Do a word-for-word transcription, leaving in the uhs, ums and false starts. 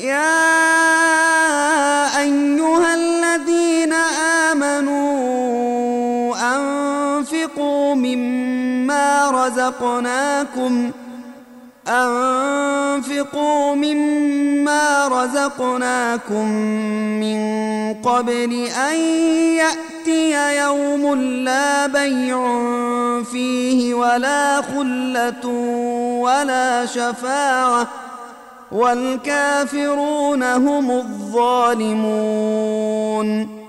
يا أيها الذين آمنوا أنفقوا مما رزقناكم أنفقوا مما رزقناكم من قبل أن يأتي يوم لا بيع فيه ولا خلة ولا شفاعة والكافرون هم الظالمون.